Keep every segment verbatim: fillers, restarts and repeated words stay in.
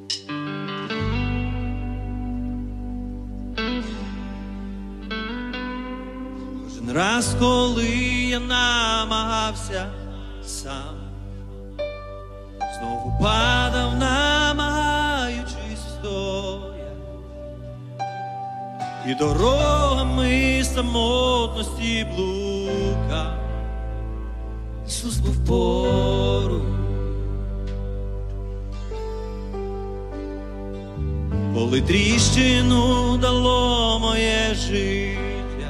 Кожен раз, коли я намагався сам, знову падав, намагаючись встояти, і дорогами самотності блукав. Ісус був поруч, коли тріщину дало моє життя,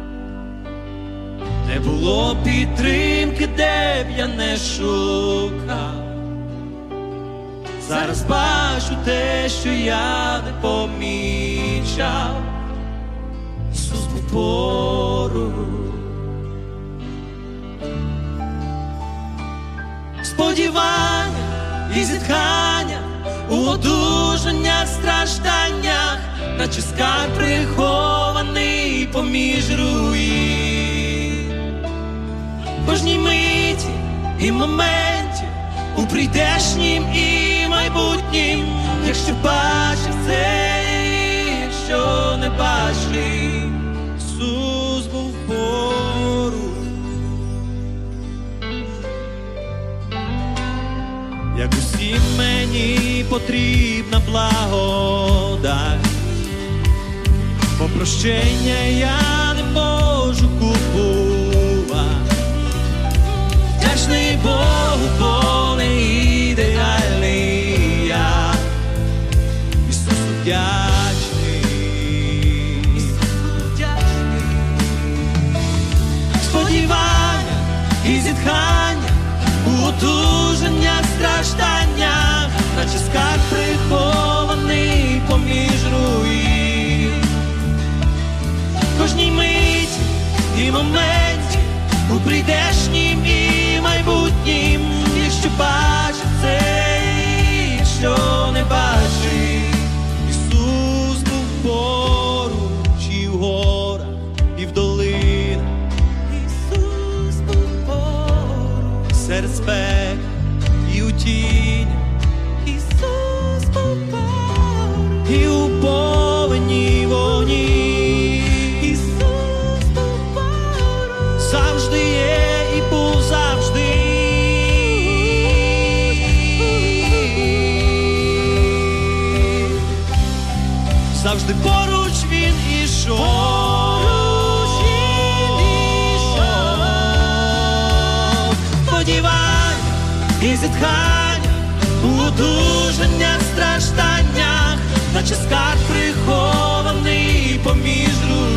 не було підтримки, де б я не шукав. Зараз бачу те, що я не помічав. Ісус був поруч. Сподівання і зітхання у одужаннях, стражданнях, наче скарб прихований поміж руїн. В кожній миті і моменті, у прийдешнім і майбутнім, якщо бачив це, якщо не бачив, Ісус був поруч. Як усім мені потрібна благодать, бо прощення я не можу купувати. Вдячний Богу, бо не ідеальний я. Ісусу вдячний, Ісусу вдячний. Сподівання і зітхання у одужаннях, стражданнях, наче скарб прихований поміж руїн. В кожній миті і моменті, у прийдешнім і майбутнім, якщо бачив це, якщо не бачив, Ісус був поруч і в горах, і в долинах. Ісус був поруч серед спек і у тінях. Ісус був поруч і у повені вогні. Ісус був поруч, завжди є і був завжди. Завжди поруч він ішов. Поруч він ішов. Сподівання і зітхання у одужаннях, стражданнях, наче скарб прихований поміж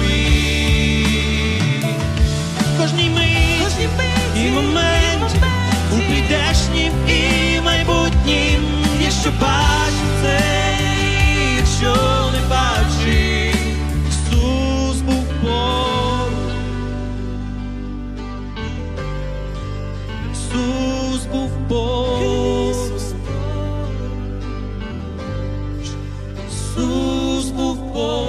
руїн. В кожній миті і моменті, у прийдешнім і майбутнім, якщо бачив це, якщо не бачив, Ісус був поруч. Ісус був поруч. Ісус був поруч.